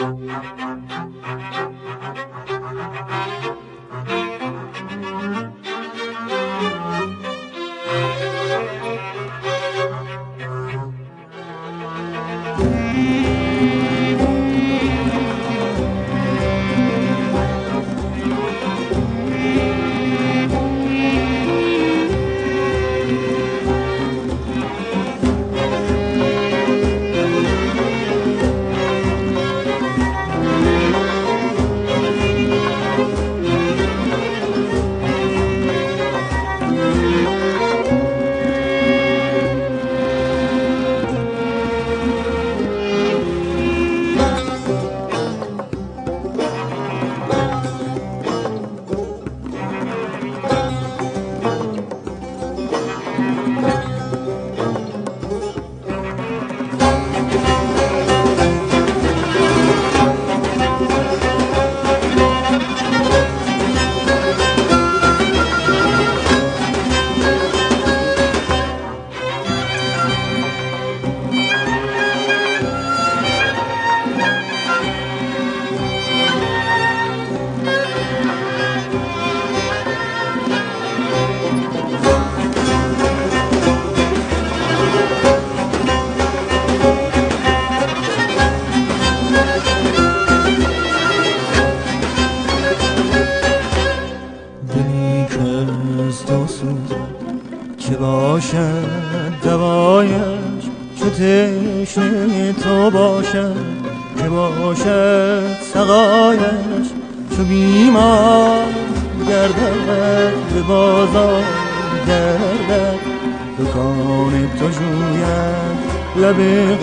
که باشد دوایش چو تشنه تو باشد، که باشد سقایش چو بیمار گردد به بازار گردد، دکان تو جوید لب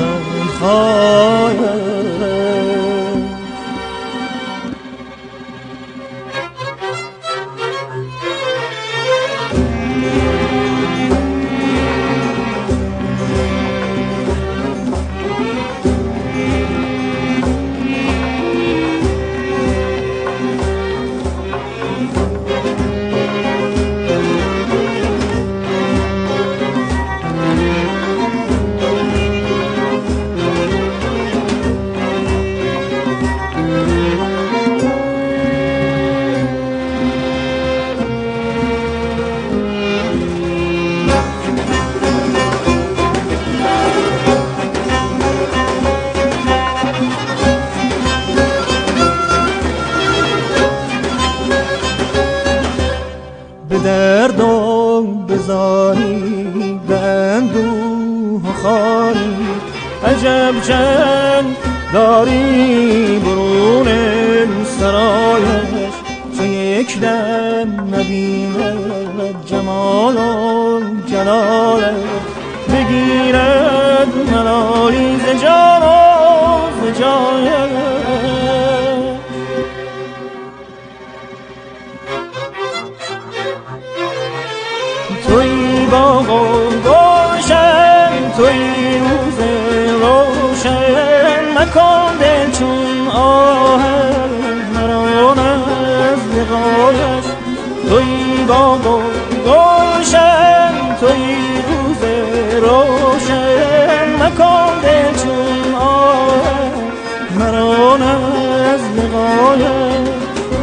غمخوایش. به درد و بزاری به اندوه و خاری، عجب جنگ داری برون سرایش، چو یک دم نبیند جمال و جلالش، بگیرد ملالی ز جان و ز جایش. توی باغ و گلشن، توی روز روشن، مکن دل چون آهن مران از لقایش. توی باغ و گلشن، توی روز روشن، مکن دل چون آهن مران از لقایش.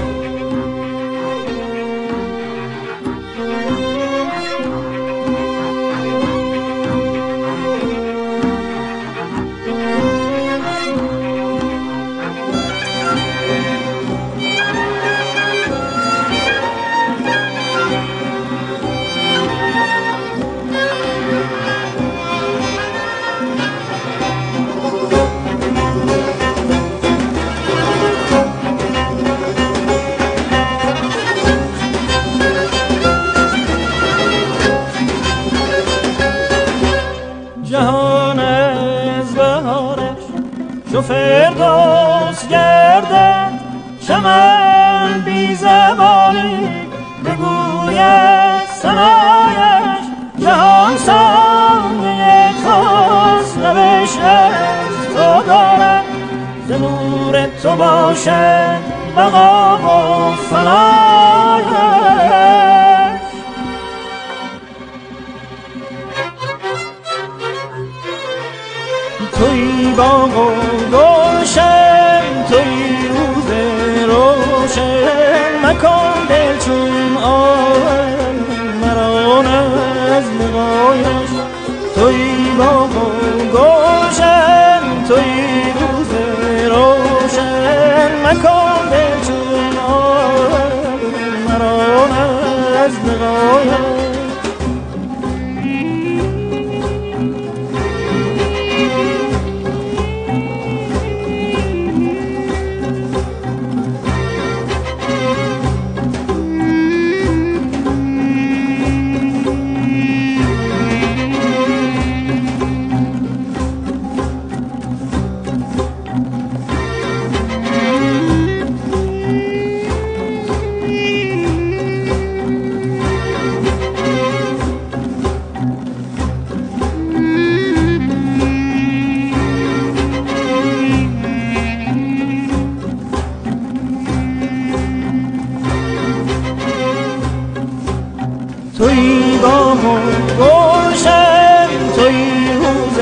جهان از بهارش چو فردوس گردد، چمن بی زبانی بگوید ثنایش. جهان سایه توست، روش از تو دارد، ز نور تو باشد بقا و فنایش. توی باغ و گلشن، توی مکن دل چون آب مران از لقایش. توی باغ و گلشن توی روز روشن مکن دل چون آب مران از لقایش. توی باغ و گلشن توی روز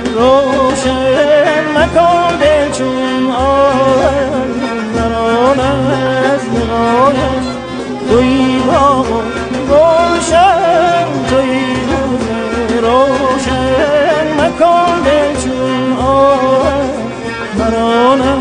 روشن مکن دل چون آب مران از لقایش. توی باغ و گلشن توی روز روشن مکن دل چون آب مران